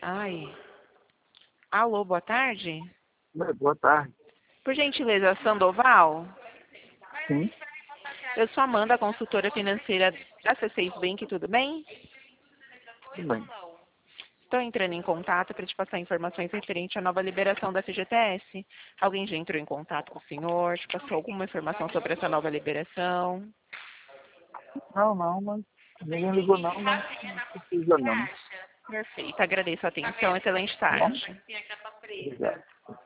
Ai. Alô, boa tarde? Boa tarde. Por gentileza, Sandoval? Sim, Eu sou Amanda, consultora financeira da C6 Bank, tudo bem? tudo bem. Estou entrando em contato para te passar informações referente à nova liberação da FGTS. Alguém já entrou em contato com o senhor? Te passou alguma informação sobre essa nova liberação? Não, mas ninguém ligou não, mas não precisa não. Perfeito, agradeço a atenção. Excelente Tá bom? tarde. Obrigado.